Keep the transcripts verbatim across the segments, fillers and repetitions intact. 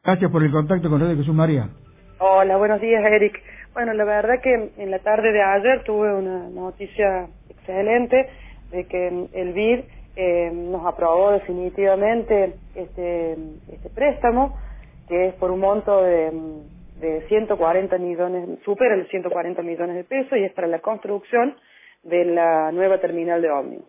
Gracias por el contacto con Radio Jesús María. Hola, buenos días, Eric. Bueno, la verdad que en la tarde de ayer tuve una noticia excelente de que el B I D eh, nos aprobó definitivamente este, este préstamo, que es por un monto de, de ciento cuarenta millones, supera los ciento cuarenta millones de pesos, y es para la construcción de la nueva terminal de ómnibus.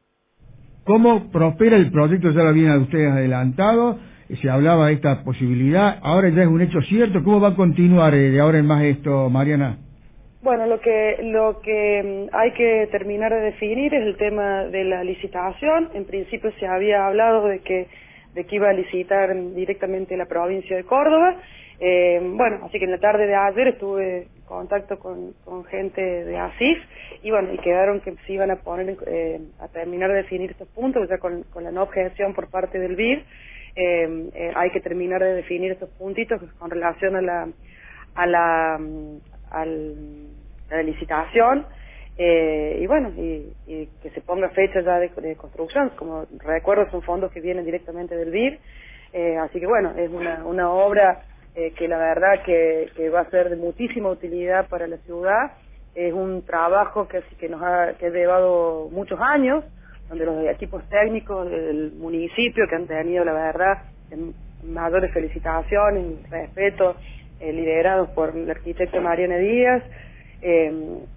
¿Cómo prospera el proyecto? Ya lo habían ustedes adelantado, se hablaba de esta posibilidad, ahora ya es un hecho cierto. ¿Cómo va a continuar eh, de ahora en más esto, Mariana? Bueno, lo que lo que hay que terminar de definir es el tema de la licitación. En principio se había hablado de que de que iba a licitar directamente la provincia de Córdoba. Eh, bueno, así que en la tarde de ayer estuve en contacto con, con gente de ASIF y bueno, y quedaron que se iban a poner eh, a terminar de definir estos puntos, ya con, con la no objeción por parte del B I D. Eh, eh, hay que terminar de definir estos puntitos con relación a la a la al, a la licitación eh, y bueno y, y que se ponga fecha ya de, de construcción. Como recuerdo, son fondos que vienen directamente del B I D, eh, así que bueno, es una una obra eh, que la verdad que, que va a ser de muchísima utilidad para la ciudad. Es un trabajo que que nos ha que ha llevado muchos años, donde los equipos técnicos del municipio, que han tenido, la verdad, mayores felicitaciones y respeto, eh, liderados por el arquitecto Mariana Díaz, eh,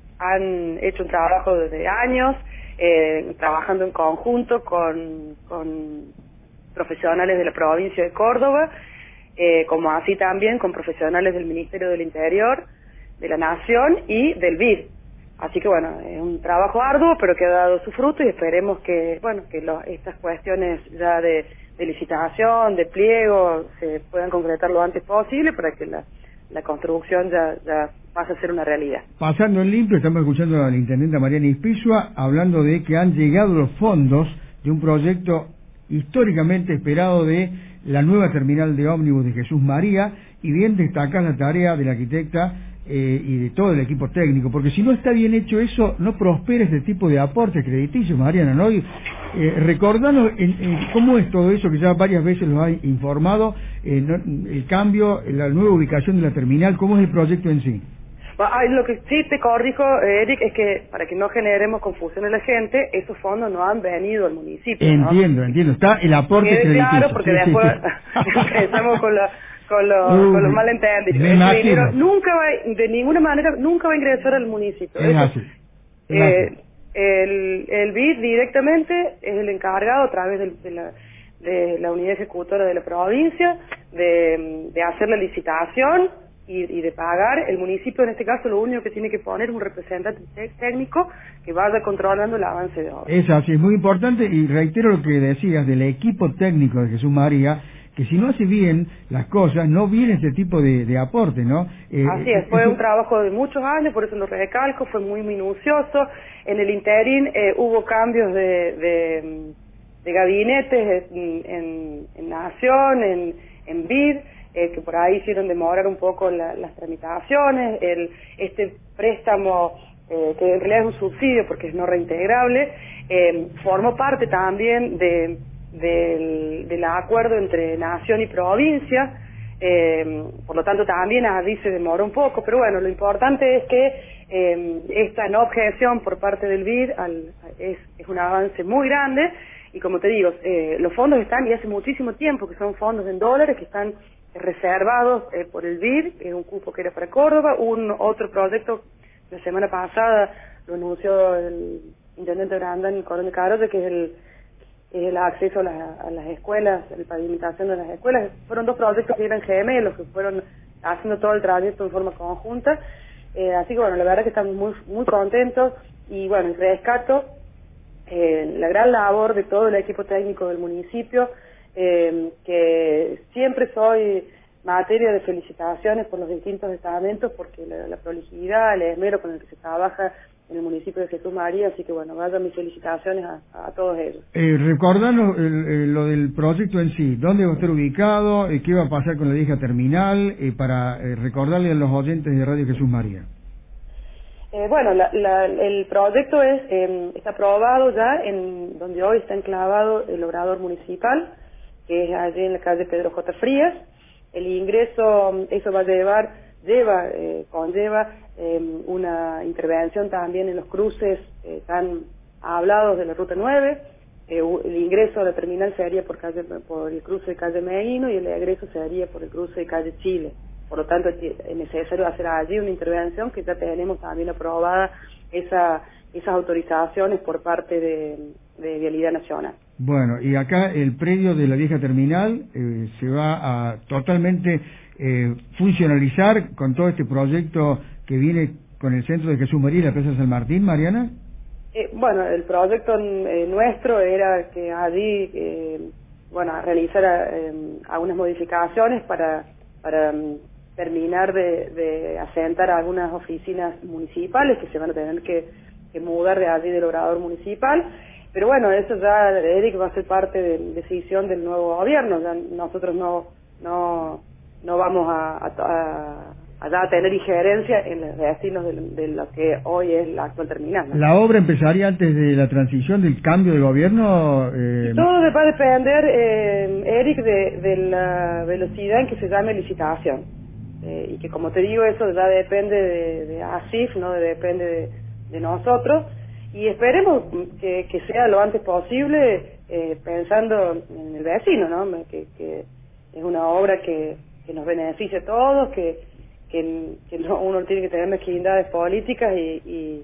han hecho un trabajo desde años, eh, trabajando en conjunto con, con profesionales de la provincia de Córdoba, eh, como así también con profesionales del Ministerio del Interior, de la Nación y del B I D. Así que bueno, es un trabajo arduo, pero que ha dado su fruto, y esperemos que, bueno, que lo, estas cuestiones ya de, de licitación, de pliego, se puedan concretar lo antes posible para que la, la construcción ya, ya pase a ser una realidad. Pasando en limpio, estamos escuchando a la intendenta Mariana Ispizua hablando de que han llegado los fondos de un proyecto históricamente esperado de la nueva terminal de ómnibus de Jesús María, y bien destacar la tarea de la arquitecta Eh, y de todo el equipo técnico, porque si no está bien hecho eso, no prospera este tipo de aportes crediticios, Mariana, ¿no? Y, eh, recordanos en, en cómo es todo eso, que ya varias veces lo ha informado, eh, no, el cambio, la nueva ubicación de la terminal, ¿cómo es el proyecto en sí? Ah, lo que sí te corrijo, Eric, es que para que no generemos confusión en la gente, esos fondos no han venido al municipio, ¿no? Entiendo, entiendo, está el aporte Quede crediticio. claro, porque Sí, después sí, sí. empezamos con la con los, uh, con los malentendidos. me Ese dinero imagino. nunca va, de ninguna manera, nunca va a ingresar al municipio. Es Eso, así, es eh, así. el, el B I D directamente es el encargado, a través del, de, la, de la unidad ejecutora de la provincia, de, de hacer la licitación y, y de pagar. El municipio, en este caso, lo único que tiene que poner es un representante técnico que vaya controlando el avance de obra. Es así, es muy importante, y reitero lo que decías del equipo técnico de Jesús María, que si no hace bien las cosas, no viene este tipo de, de aporte, ¿no? Eh, Así es, fue eso... un trabajo de muchos años, por eso lo recalco, fue muy minucioso. En el interín eh, hubo cambios de, de, de gabinetes en, en, en Nación, en, en B I D, eh, que por ahí hicieron demorar un poco la, las tramitaciones. El, este préstamo, eh, que en realidad es un subsidio porque es no reintegrable, eh, formó parte también de del, del acuerdo entre Nación y provincia, eh, por lo tanto también ahí se demoró un poco, pero bueno, lo importante es que eh, esta no objeción por parte del B I D al, es, es un avance muy grande, y como te digo, eh, los fondos están, y hace muchísimo tiempo que son fondos en dólares que están reservados eh, por el B I D, que es un cupo que era para Córdoba. Un otro proyecto, la semana pasada lo anunció el intendente Brandon Coronel Carote, que es el el acceso a, la, a las escuelas, la pavimentación de las escuelas. Fueron dos proyectos que eran gemelos, que fueron haciendo todo el trayecto en forma conjunta. Eh, así que bueno, la verdad que estamos muy muy contentos, y bueno, rescato eh, la gran labor de todo el equipo técnico del municipio, eh, que siempre soy materia de felicitaciones por los distintos estamentos, porque la, la prolijidad, el esmero con el que se trabaja en el municipio de Jesús María, así que bueno, vayan mis felicitaciones a, a todos ellos. Eh, recordanos el, el, lo del proyecto en sí, dónde va a estar ubicado, eh, qué va a pasar con la vieja terminal, eh, para eh, recordarle a los oyentes de Radio Jesús María. Eh, bueno, la, la, el proyecto es eh, está aprobado ya en donde hoy está enclavado el obrador municipal, que es allí en la calle Pedro J. Frías. el ingreso, eso va a llevar, lleva, eh, conlleva eh, una intervención también en los cruces eh, tan hablados de la Ruta nueve. Eh, el ingreso a la terminal se haría por, calle, por el cruce de calle Meguino y el egreso se haría por el cruce de calle Chile. Por lo tanto, es necesario hacer allí una intervención que ya tenemos también aprobada esa, esas autorizaciones por parte de, de Vialidad Nacional. Bueno, y acá el predio de la vieja terminal eh, se va a totalmente eh, funcionalizar con todo este proyecto que viene con el centro de Jesús María y la Plaza San Martín, Mariana. Eh, bueno, el proyecto eh, nuestro era que allí, eh, bueno, realizar eh, algunas modificaciones para, para um, terminar de, de asentar algunas oficinas municipales que se van a tener que, que mudar de allí del obrador municipal. Pero bueno, eso ya, Eric, va a ser parte de decisión del nuevo gobierno. Ya nosotros no no no vamos a, a, a, a tener injerencia en los destinos de, de lo que hoy es la actual terminal, ¿no? ¿La obra empezaría antes de la transición, del cambio de gobierno? Eh... Todo va a depender, eh, Eric, de, de la velocidad en que se llame licitación. Eh, y que, como te digo, eso ya depende de, de ASIF, no depende de, de nosotros. Y esperemos que, que sea lo antes posible, eh, pensando en el vecino, ¿no? Que, que es una obra que, que nos beneficia a todos, que, que, que no, uno tiene que tener mezquindades políticas y, y,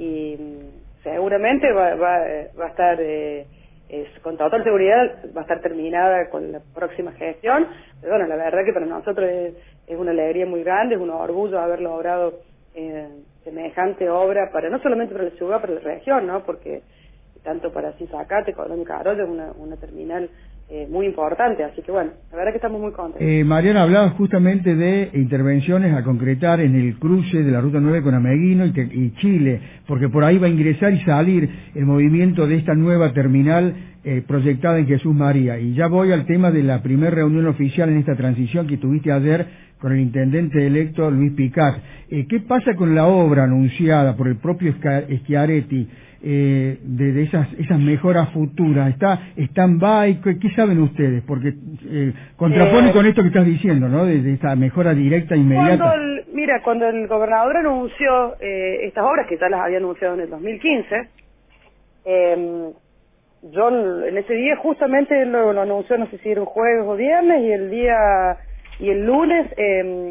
y seguramente va, va, va a estar, eh, es, con total seguridad, va a estar terminada con la próxima gestión. Pero bueno, la verdad que para nosotros es, es una alegría muy grande, es un orgullo haber logrado eh, semejante obra, para no solamente para la ciudad, para la región, ¿no? Porque tanto para Sinzacate, Colón y Carollo es una, una terminal eh, muy importante, así que bueno, la verdad que estamos muy contentos. Eh, Mariana, hablaba justamente de intervenciones a concretar en el cruce de la Ruta nueve con Ameguino y, te, y Chile, porque por ahí va a ingresar y salir el movimiento de esta nueva terminal eh, proyectada en Jesús María. Y ya voy al tema de la primera reunión oficial en esta transición que tuviste ayer con el intendente electo Luis Picat. Eh, ¿Qué pasa con la obra anunciada por el propio Schiaretti? Eh, de, de esas esas mejoras futuras, ¿está stand-by? ¿Qué, ¿Qué saben ustedes? Porque eh, contrapone eh, con esto que estás diciendo, ¿no? De, de esa mejora directa, inmediata. Cuando el, mira, cuando el gobernador anunció eh, estas obras, que ya las había anunciado en el dos mil quince, eh, yo en ese día justamente lo, lo anunció, no sé si era un jueves o viernes, y el día y el lunes eh,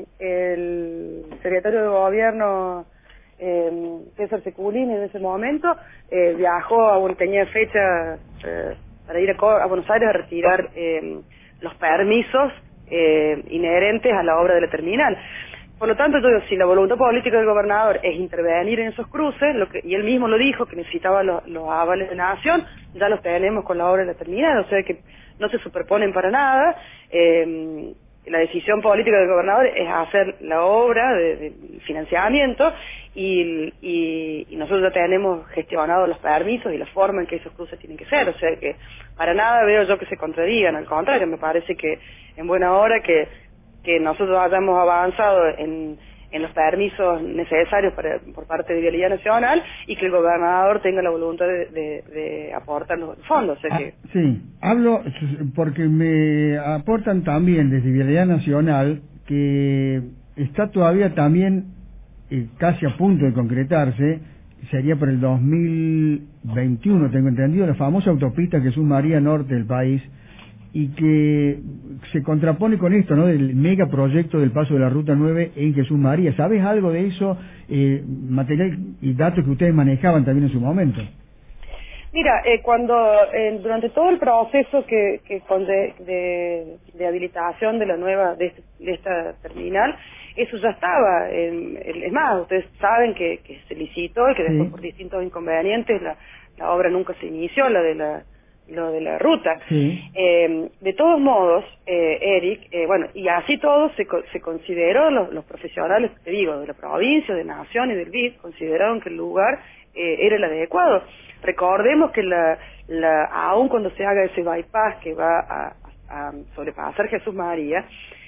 el secretario de gobierno Eh, César Seculini en ese momento eh, viajó, a, tenía fecha eh, para ir a, a Buenos Aires a retirar eh, los permisos eh, inherentes a la obra de la terminal. Por lo tanto, yo digo, si la voluntad política del gobernador es intervenir en esos cruces, lo que, y él mismo lo dijo, que necesitaba los, los avales de nación, ya los tenemos con la obra de la terminal, o sea que no se superponen para nada. eh, La decisión política del gobernador es hacer la obra de, de financiamiento y, y, y nosotros ya tenemos gestionado los permisos y la forma en que esos cruces tienen que ser, o sea que para nada veo yo que se contradigan, al contrario, me parece que en buena hora que, que nosotros hayamos avanzado en, en los permisos necesarios para, por parte de Vialidad Nacional y que el gobernador tenga la voluntad de, de, de aportar los fondos. O sea que... ah, sí, hablo porque me aportan también desde Vialidad Nacional que está todavía también eh, casi a punto de concretarse, sería por el dos mil veintiuno, tengo entendido, la famosa autopista Jesús María Norte del país, y que se contrapone con esto, ¿no? Del megaproyecto del paso de la Ruta nueve en Jesús María. ¿Sabes algo de eso? Eh, material y datos que ustedes manejaban también en su momento. Mira, eh, cuando eh, durante todo el proceso que, que con de, de, de habilitación de la nueva de, este, de esta terminal, eso ya estaba. En, en, es más, ustedes saben que, que se licitó y que después, sí, por distintos inconvenientes la, la obra nunca se inició, la de la lo de la ruta. Sí. Eh, de todos modos, eh, Eric, eh, bueno, y así todo se, se consideró, los, los profesionales, te digo, de la provincia, de Nación y del B I D, consideraron que el lugar eh, era el adecuado. Recordemos que la, la, aun cuando se haga ese bypass que va a, a, a sobrepasar Jesús María,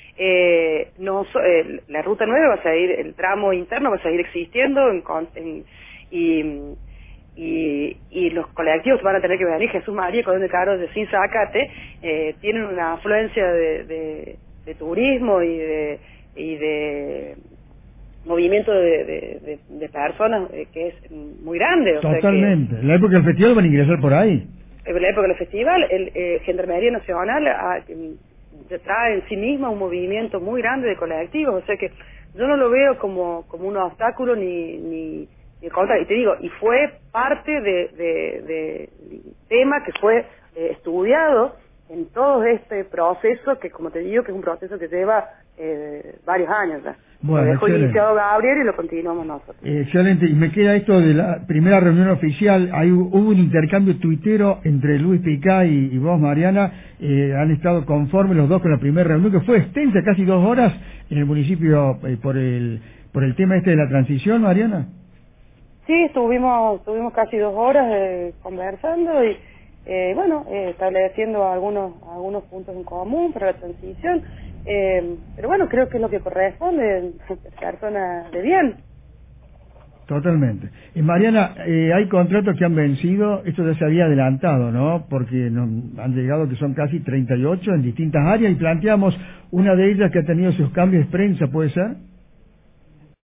eh, no, eh, la ruta nueve va a seguir, el tramo interno va a seguir existiendo en, en, y Y, y los colectivos van a tener que venir. Jesús María, Colón de Carollo, de Sinzacate, eh, tienen una afluencia de, de, de turismo y de, y de movimiento de, de, de, de personas eh, que es muy grande. O Totalmente. Sea que, la época del festival van a ingresar por ahí. En la época del festival, el eh, Gendarmería Nacional a, trae en sí misma un movimiento muy grande de colectivos, o sea que yo no lo veo como, como un obstáculo ni, ni, ni contrario. Y te digo, y fue parte de, de, de tema que fue eh, estudiado en todo este proceso, que como te digo, que es un proceso que lleva eh, varios años ya. Bueno, lo dejó excelente. iniciado Gabriel y lo continuamos nosotros. Excelente, y me queda esto de la primera reunión oficial. Hay, hubo un intercambio tuitero entre Luis Picá y, y vos, Mariana. Eh, han estado conformes los dos con la primera reunión, que fue extensa, casi dos horas, en el municipio eh, por el por el tema este de la transición, Mariana. Sí, estuvimos, estuvimos casi dos horas eh, conversando y eh, bueno, eh, estableciendo algunos algunos puntos en común para la transición. Eh, pero bueno, creo que es lo que corresponde a personas de bien. Totalmente. Y Mariana, eh, hay contratos que han vencido, esto ya se había adelantado, ¿no? Porque no, han llegado que son casi treinta y ocho en distintas áreas y planteamos una de ellas que ha tenido sus cambios de prensa, ¿puede ser?